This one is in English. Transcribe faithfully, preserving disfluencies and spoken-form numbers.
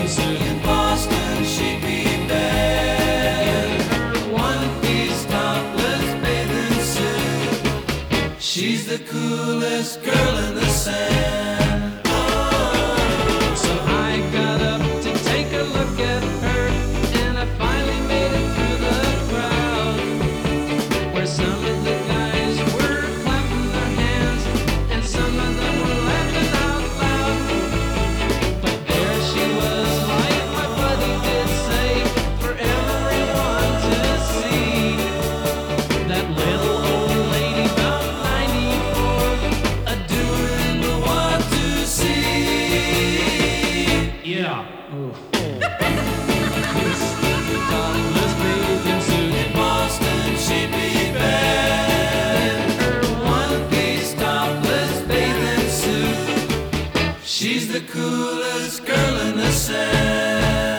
suit. In Boston, she'd be bad. In her one-piece topless bathing suit. She's the coolest girl in the sand. Oh. So I got up to take a look at her, and I finally made it through the crowd, where some of the guys were clapping their hands, and some of them were laughing out loud. But there she was, like my buddy did say, for everyone to see. That little old lady, about ninety-four, a doing the what to see. Yeah. Oh. Topless bathing suit. In Boston, she'd be bad. In her one-piece topless bathing suit. She's the coolest girl in the sand.